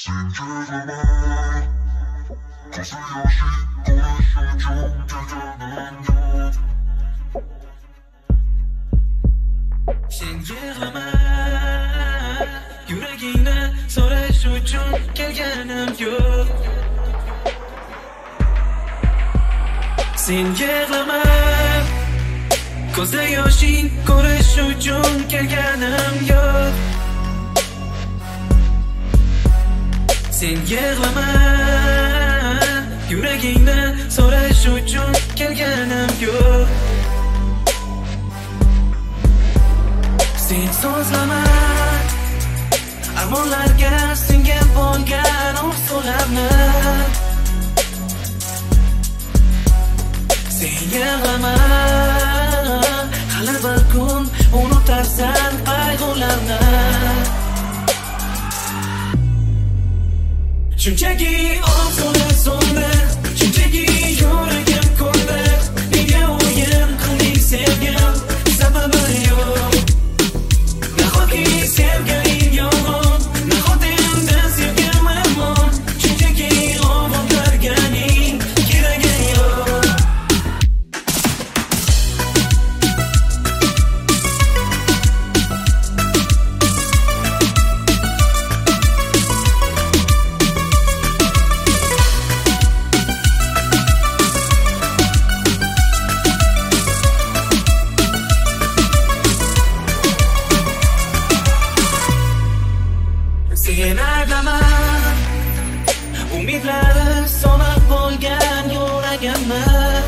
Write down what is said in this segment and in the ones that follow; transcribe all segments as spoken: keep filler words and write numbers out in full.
Sen yig'lama, yuragingni so'rash uchun kelganim yo'q. Sen yig'lama, ko'zda yoshing ko'rish uchun kelganim yo'q. Sen yig'lama, yuragingni so'rash uchun kelganim yo'q. Sen so'zlama, armonlarga singib bo'lgan orzularni. Sen yig'lama, hali bir kun unutarsan qayg'ularni. Shunchaki orzular so'ndi, shunchaki yuragim ko'ndi. Nega o'yin qilding sevgim, sababi yo'q. Nahotki sevganing yolg'on, nahot endi sevgim yomon. Shunchaki ovuntirganing keragi yo'q. Sen aglama, umidlari so'nib bo'lgan yuragimni.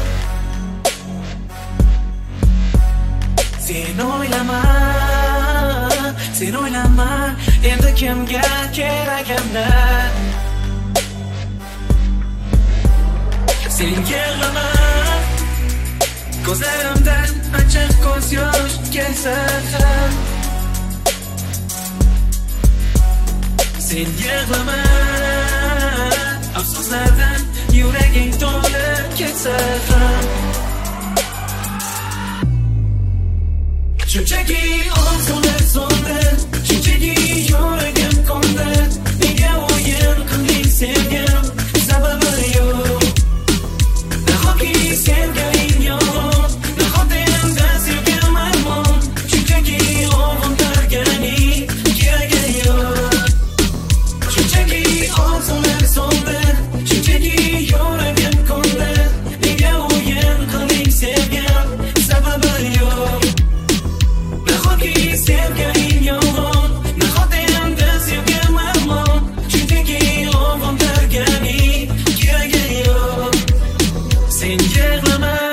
Sen o'ylama, sen o'ylama, endi kimga keragimni. Sen yig'lama, ko'zlarimdan achchiq ko'z yosh kelsa ham. Sen yig'lama, afsuslardan yuraging to'lib ketsa ham. Shunchaki orzular so'ndi, shunchaki yuragim ko'ndi. Nega o'yin qilding sevgim, sababi yo'q. Nahotki sevganing yolg'on, nahot endi sevgim yomon. Shunchaki ovuntirganing keragi yo'q. Shunchaki orzular so'ndi, shunchaki yuragim ko'ndi. Nega o'yin qilding sevgim, sababi yo'q. Nahotki sevganing yolg'on, nahot endi sevgim yomon. Shunchaki ovuntirganing keragi yo'q. Sen yig'lama,